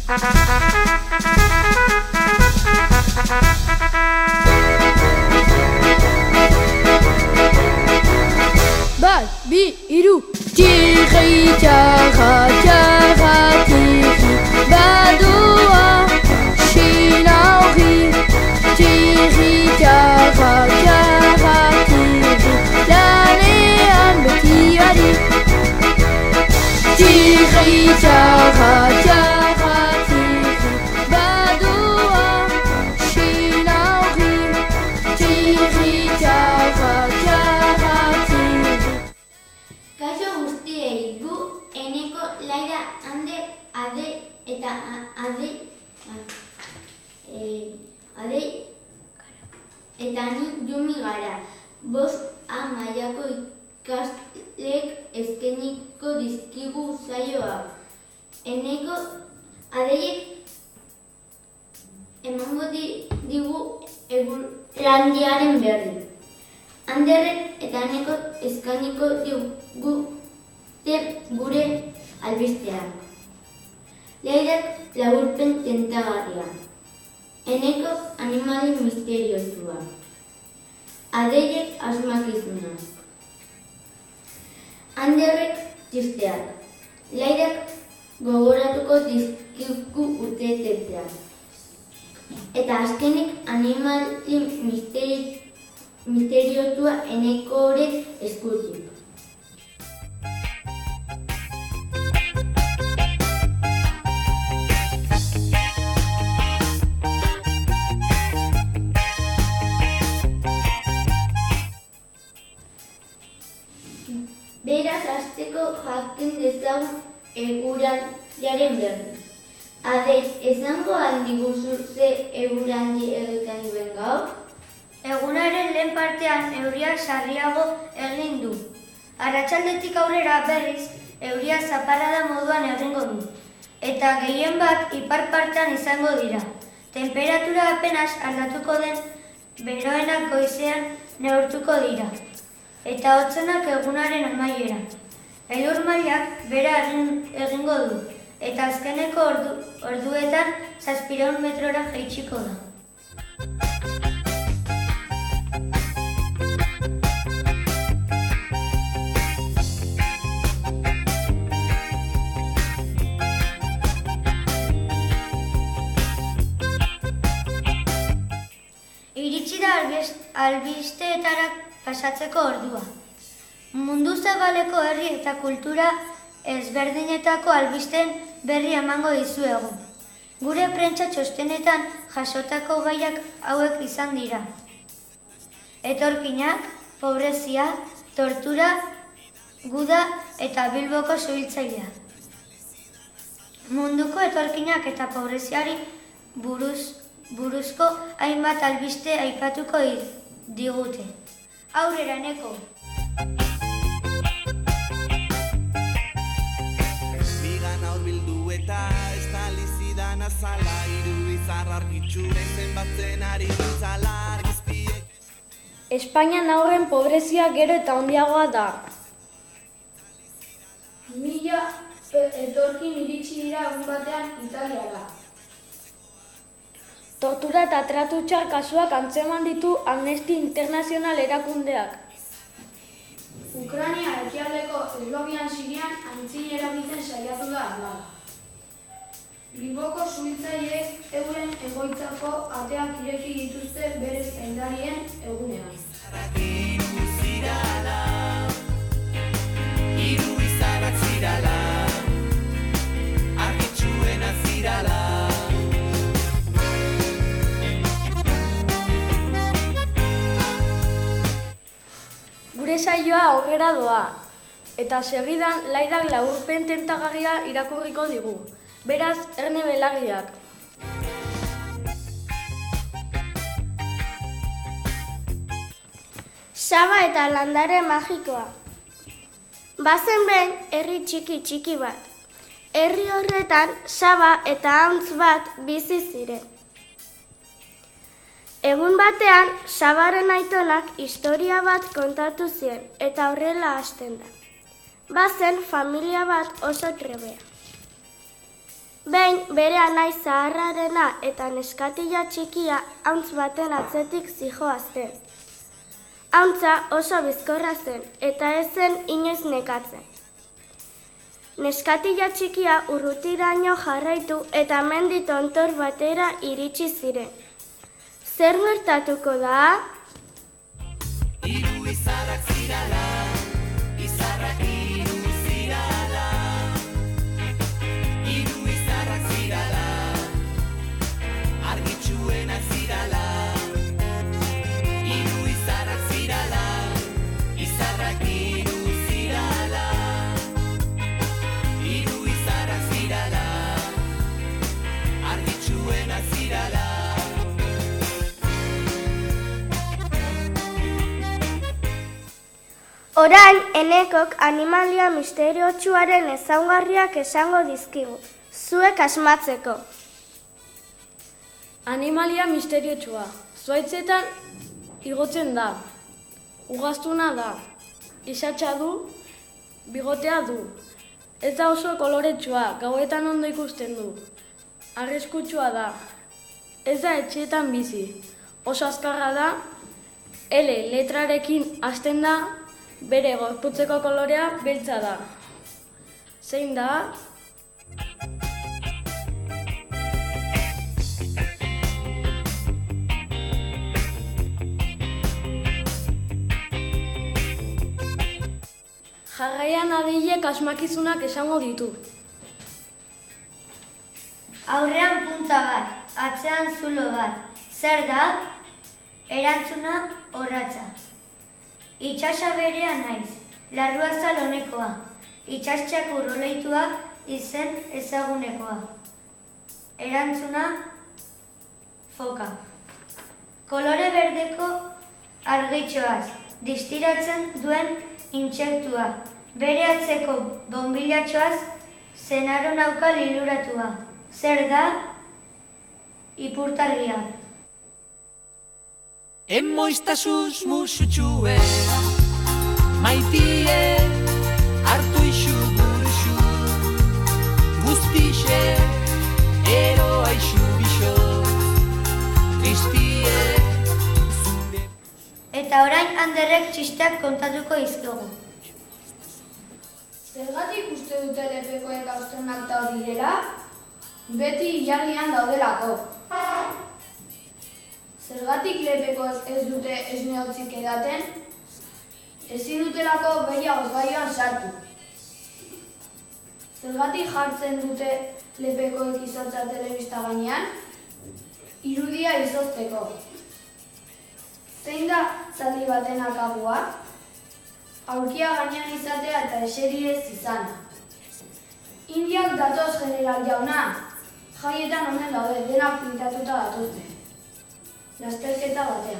Bat, bi, hiru. Tiri, txarra, txarra, tiri, badoa, xina horri. Tiri, txarra, txarra, tiri, lanean beti ari. Tiri, txarra, txarra, tiri, badoa, xina horri. Tiri, txarra, txarra, tiri. Kaixo guztiei, gu Eneko, Laira, Ander, Ade eta Ade eta ni Jumi gara. 5A mailako ikaslek eskainiko dizkigu saioa. Eneko Adeiek emango digu Eguraldiaren berri. Anderrek eta Eneko eskainiko digute gure albisteak. Lairak laburpen tentagarria. Eneko animali misteriosua. Adeiek asmakizuna. Anderrek txisteak. Lairak gogoratuko dizkigu urteeteak. Eta azkenik animali misteriotua Enekoren eskutik. Beraz, hasteko jakin dezagun eguraldiaren berri. Adei, esango aldiguzu ze eguraldi egiten duen gaur? Egunaren lehen partean euria sarriago egin du. Arratsaldetik aurrera berriz, euria zaparrada moduan egingo du. Eta gehien bat ipar partean izango dira. Temperatura apenas aldatuko den beroenak goizean neurtuko dira. Eta hotzenak egunaren amaiera. Elur mailak bera egingo du. Eta azkeneko orduetan 700 metrora jaitsiko da. Iritsi da albisteetara pasatzeko ordua. Mundu zabaleko herri eta kultura ezberdinetako albisteen berri emango dizuegu. Gure prentsa txostenetan jasotako gaiak hauek izan dira. Etorkinak, pobrezia, tortura, guda eta Bilboko suhiltzailea. Munduko etorkinak eta pobreziari buruzko hainbat albiste aipatuko digute. Aurrera, Eneko! Bigana hurbildu eta estalizidan azala, irudizar argitxu zenbatzen ari nintzala argizpiek. Espainian haurren pobrezia gero eta handiagoa da. 1000 etorkin iritsi dira egun batean Italiara. Tortura eta tratu txar kasuak antzeman ditu Amnesty International erakundeak. Ukraina ekialdeko Eslovian Sirian aintzin eragiten saiatu da aldala. Bilboko suhiltzaileek euren egoitzako ateak ireki dituzte bere zaindarien egunean. Hiru izarrak zirala, argitxuena zirala. Gure saioa aurrera doa, eta segidan Lairak laburpen tentagarria irakurriko digu. Beraz, erne belarriak. Saba eta landare magikoa. Bazen behin herri txiki bat. Herri horretan Saba eta Antz bat bizi ziren. Egun batean, Sabaren aitonak historia bat kontatu zien, eta horrela hasten da. Bazen familia bat oso trebea. Behin bere anai zaharrarena eta neskatila txikia hauntz baten atzetik zihoazten. Hauntza oso bizkorra zen eta ez zen inoiz nekatzen. Neskatila txikia urrutiraino jarraitu eta mendi tontor batera iritsi ziren. Zer gertatuko da? Hiru izarrak zirala, izarrak hiru zirala. Hiru izarrak zirala, argitsuenak zirala. Hiru izarrak zirala, izarrak hiru zirala. Hiru izarrak zirala, argitsuenak zirala. Orain, Enekok animalia misteriotsuaren ezaugarriak esango dizkigu, zuek asmatzeko. Animalia misteriotsua. Zuaitzetan igotzen da. Ugaztuna da. Isatsa du, bigotea du. Ez da oso koloretsua, gauetan ondo ikusten du. Arriskutsua da. Ez da etxeetan bizi. Oso azkarra da. L letrarekin hasten da. Bere gorputzeko kolorea beltza da. Zein da? Jarraian adilek asmakizunak esango ditu. Aurrean punta bat, atzean zulo bat. Zer da? Erantzuna orratza. Itxasa berea naiz, larrua zalonekoa. Itxastxak urroleitua izen ezagunekoa. Erantzuna foka. Kolore berdeko argitxoaz, distiratzen duen intsektua. Bere atzeko bonbilatxoaz, zenaro nauka liluratua. Zer da? Ipurtargia. Emoiztasuz musutxue, maitie, hartu isu buruxu, guztixe, eroa isu bixo, tristie, zure. Eta orain Anderrek txisteak kontatuko izkigu. Zergatik uste dute lepekoek astronauta direla? Beti ilargian daudelako. Zergatik lepekoek ez dute esneotzik edaten? Ezin dutelako behia osgaioan sartu. Zergatik jartzen dute lepekoek izotza telebista gainean? Irudia izozteko. Zein da zaldi baten akabua? Aurkia gainean izatea eta eseri ez izana. Indiak datoz general jauna. Jaietan omen daude, denak pintatuta datuzte. Lasterketa batean.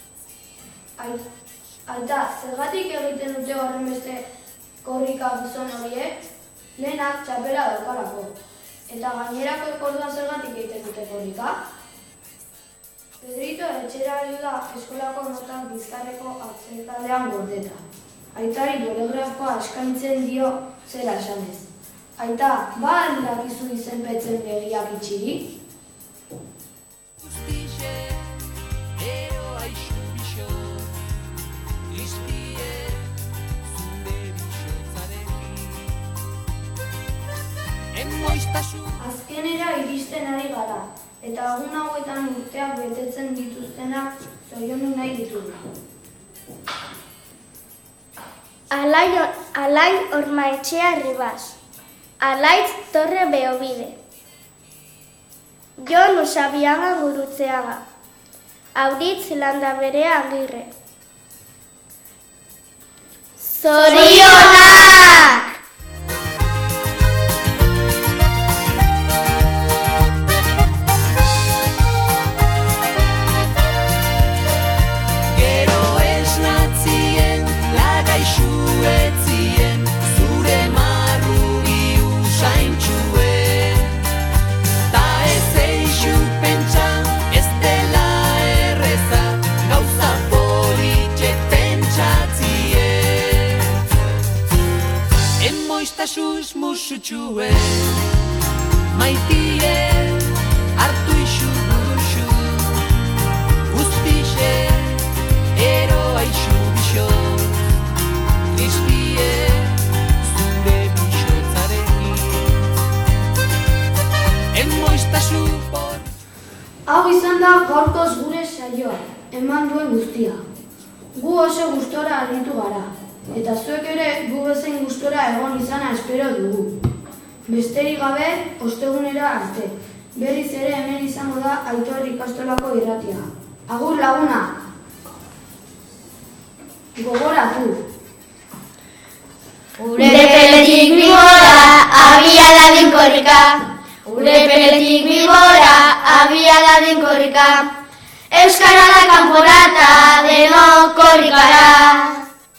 Aita, zergatik egiten dute horren beste korrika gizon horiek? Lehenak txapela daukarako. Eta gainerako orduan zergatik egiten dute korrika? Pedrito etxera heldu da eskolako notak bizkarreko atzekalean gordeta. Aitari bolegrafoa eskaintzen dio zera esanez. Aita, ba dakizu izenpetzen begiak itxiri? Azkenera iristen ari gara, eta egun hauetan urteak betetzen dituztenak zoriondu nahi ditugu. Alain Ormaetxea Ribas, Alaitz Torre Beobide, Jon Usabiaga Gurutzeaga, Auritz Landaberea Agirre. Zorionak! maitie, hartu isu buruxu, guztixe, eroa isu bixo, tristie, zure bixotzarekin, emoiztasu por. Hau izan da gaurkoz gure saioa, eman duen guztia. Gu oso gustora aritu gara, eta zuek ere gu bezain gustora egon izana espero dugu. Besterik gabe, ostegunera arte. Berriz ere hemen izango da Aitor ikastolako irratia. Agur laguna! Gogoratu! Ure peletik bigora, abia dadin korrika. Ure peletik bigora, abia dadin korrika. Euskara da kanporata, denok korrikara.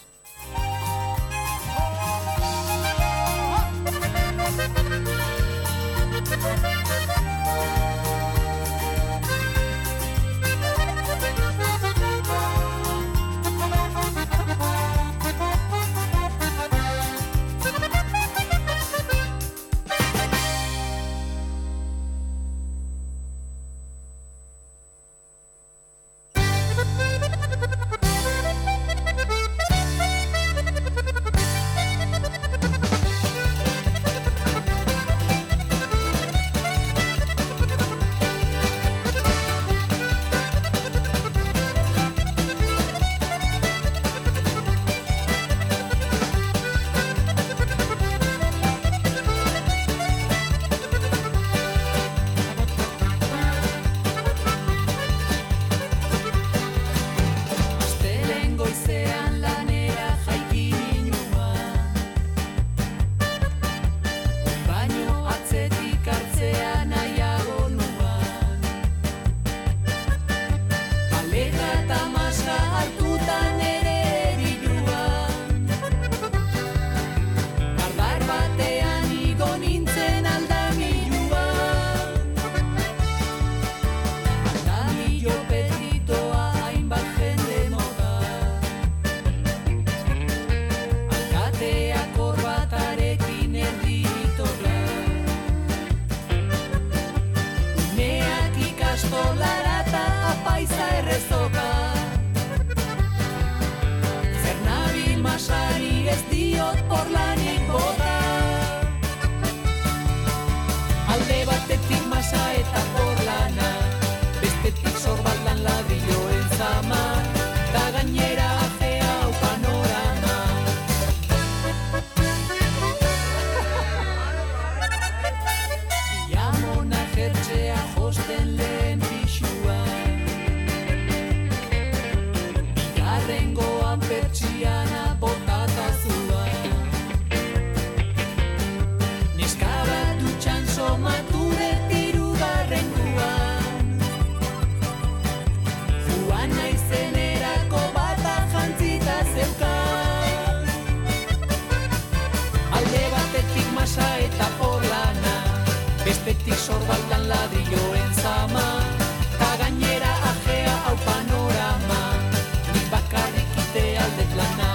Bestetik sorbaldan ladrilloen zama, ta gainera ajea hau panorama, nik bakarrik ite aldet lana.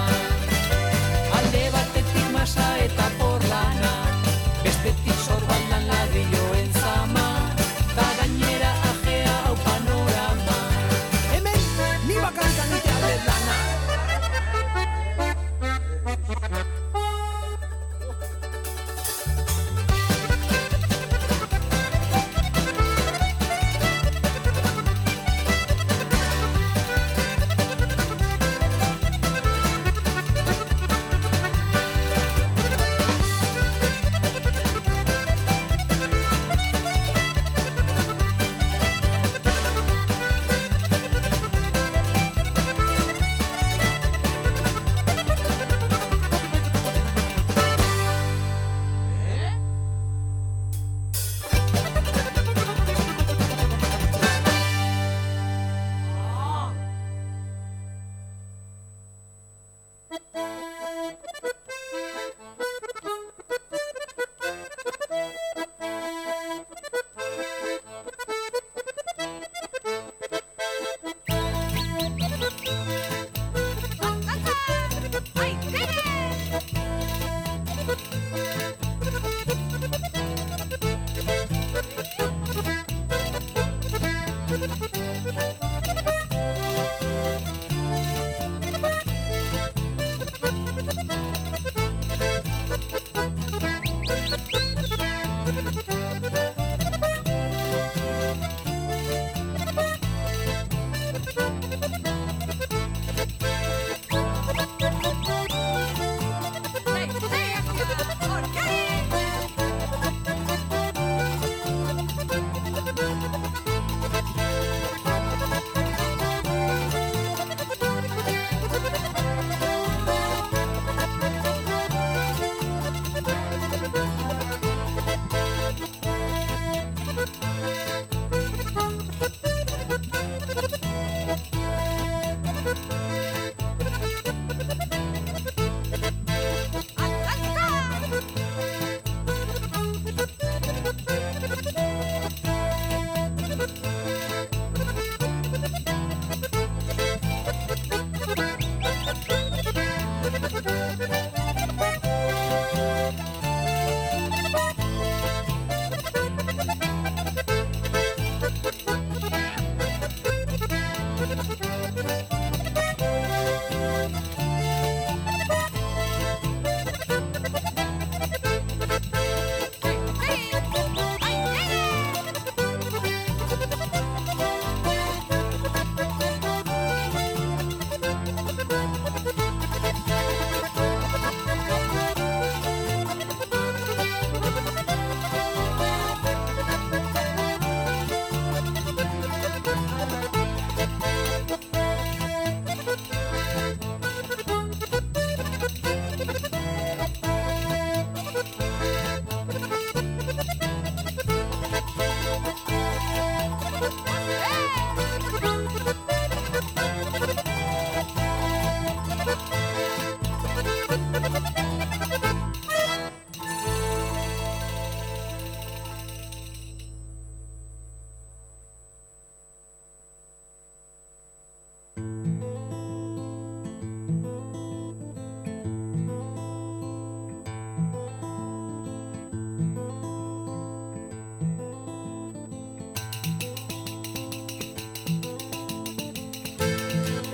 Alde batetik masa eta porlana, bestetik sorbaldan ladrilloen zama, ta gainera ajea hau panorama. Hemen, nik bakarrik ite aldet lana.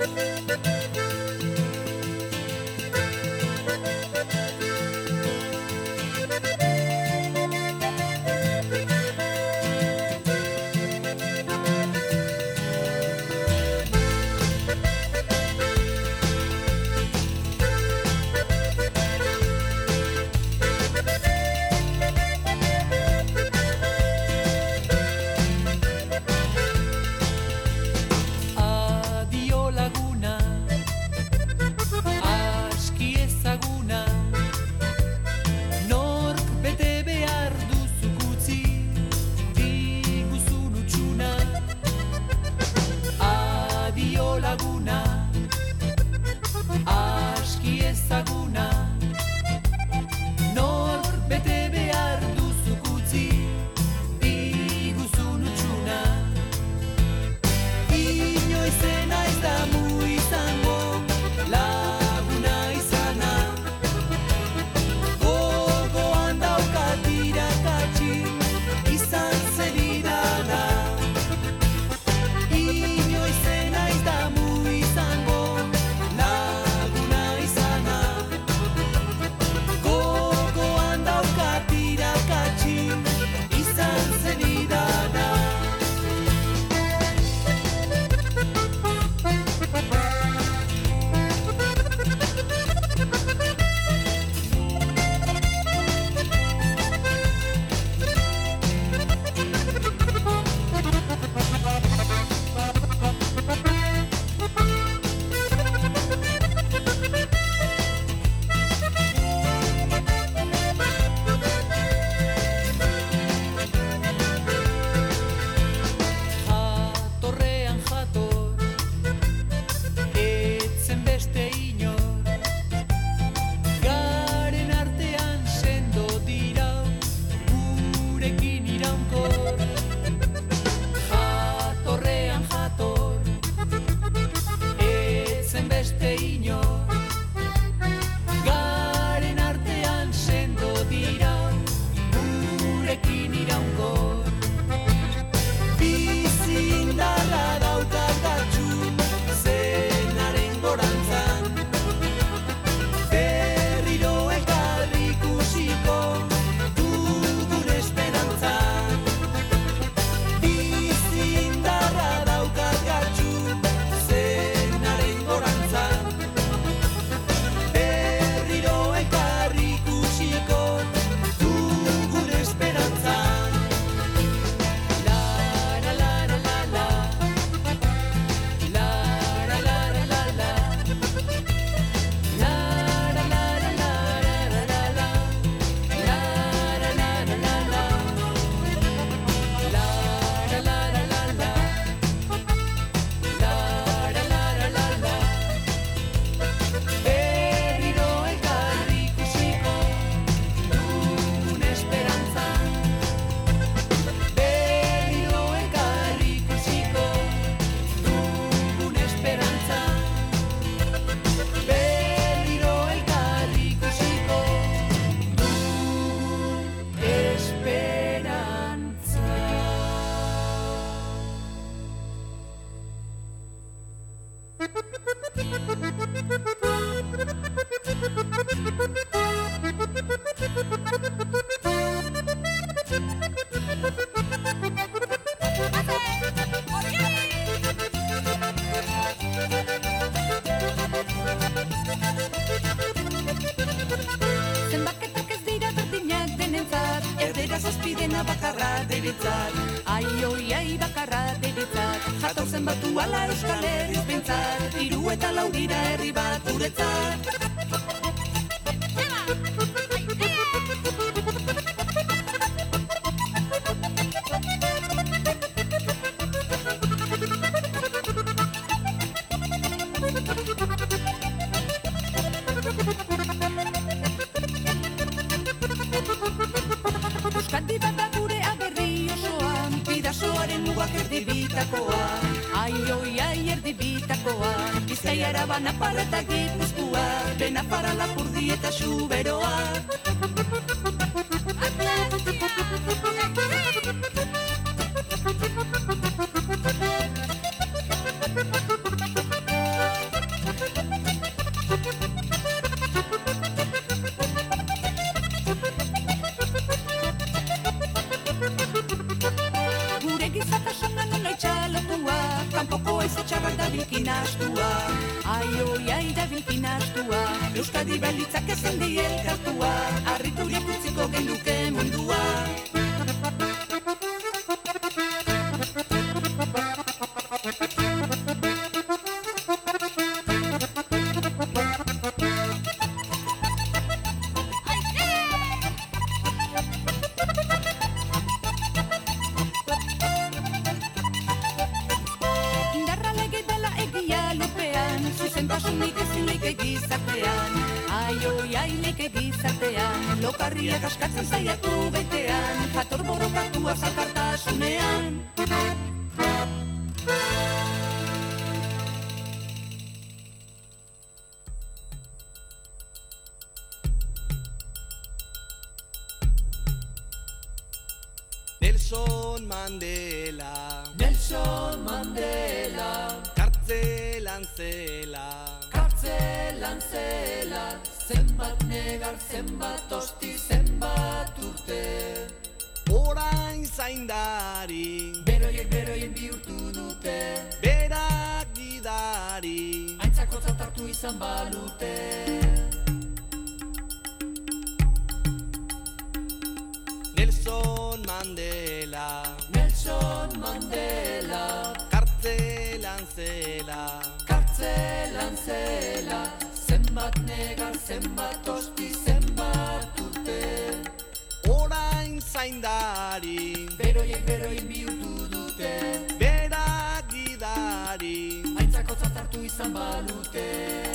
Dena bakarra deretzat, ai oi ai bakarra deretzat, jatorzen batu ala Euskal Herriz behintzat, 3 eta 4 dira herri bat guretzat. Euskadi bada gure aberri osoan, bidasoaren mugak erdibitakoa. Ai oi ai erdibitakoa, Bizkaia Araba Nafarroa eta Gipuzkoa, Benafara Lapurdi eta Xuberoa. bilkin astua. Ai, oi, ai, da bilkin astua. Euskadi balitzak ezen di elkartua, harriturik utziko genduke mundua. Lokarriak askatzen zaiatu betean, jator borrokatua zakartasunean. Nelson Mandela, Nelson Mandela, kartzelan zela, kartzelan zela, zenbat negar, zenbat osti, zenbat urte. orain zaindari, Beroiek bihurtu dute, berak gidari, aintzakotzat hartu izan balute. Nelson Mandela, Nelson Mandela, kartzelan zela, kartzelan zela, zenbat negar, zenbat osti, zenbat urte. orain zaindari, Beroiek bihurtu dute, berak gidari, aintzakotzat hartu izan balute.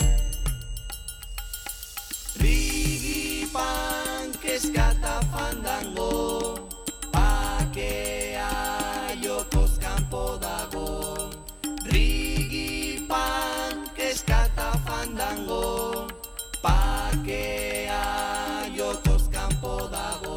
Rigi pan, keskata fandango, pakea jokoz kanpo dago. Rigi pan, keskata fandango, pakea jokoz kanpo dago.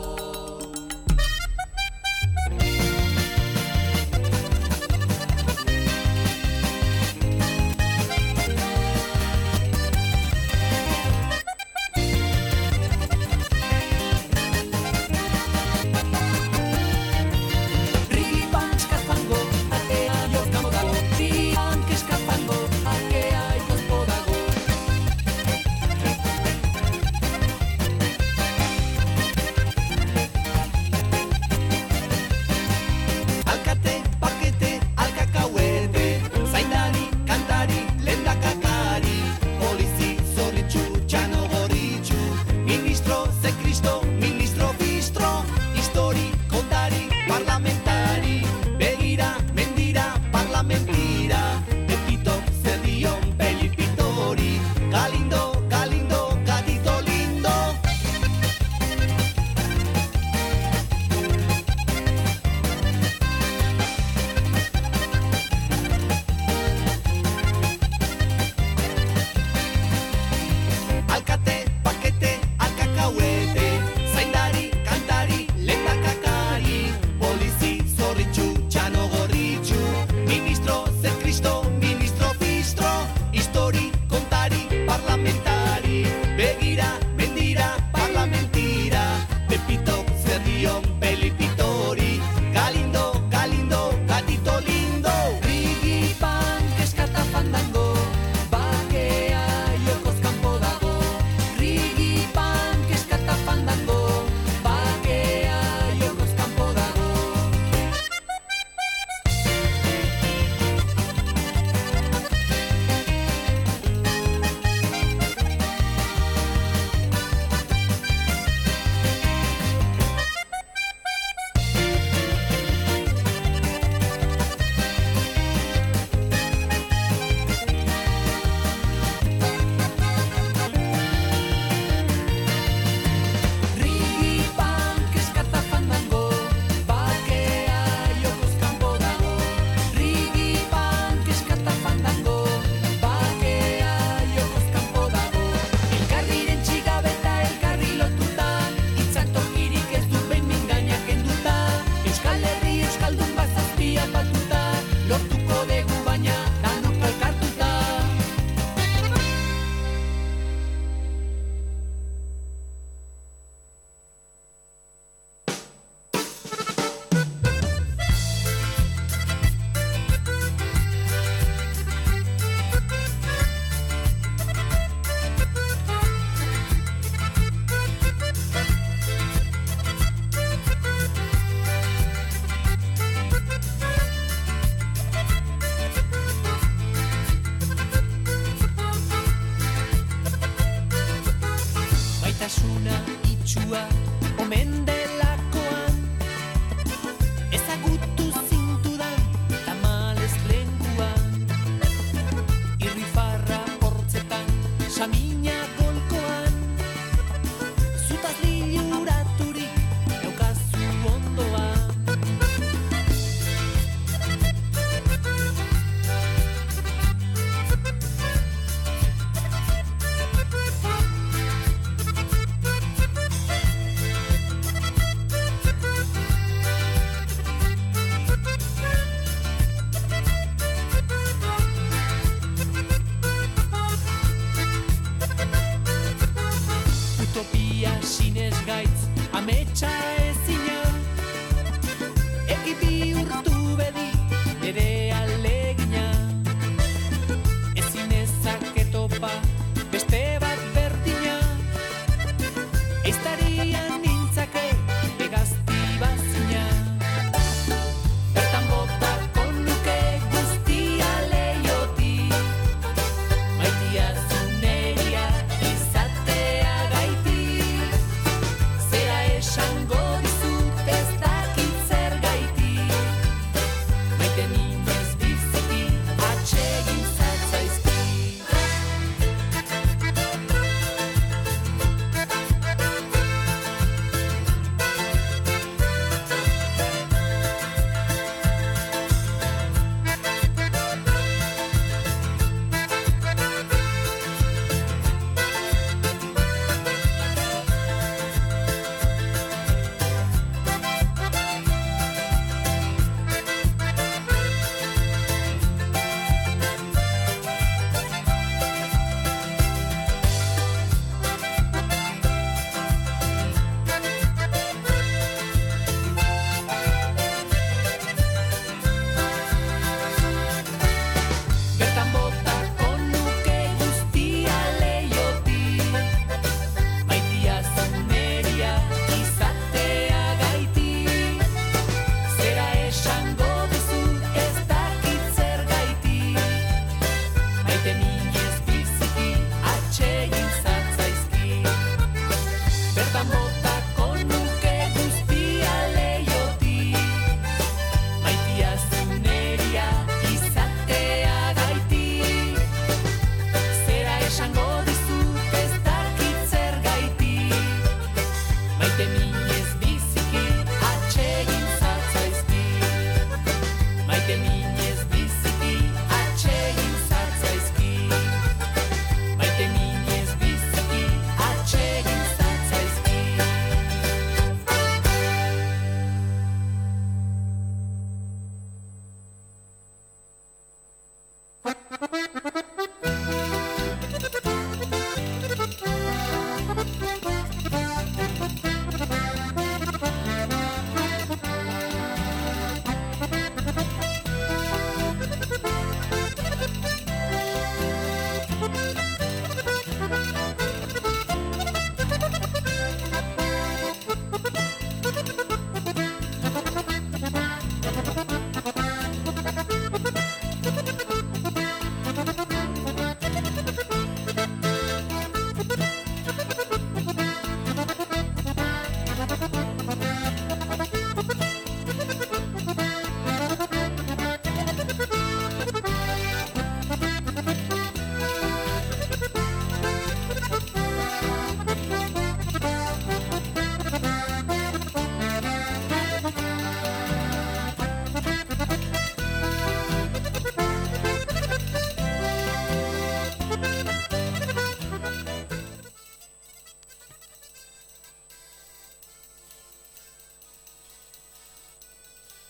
Rigipi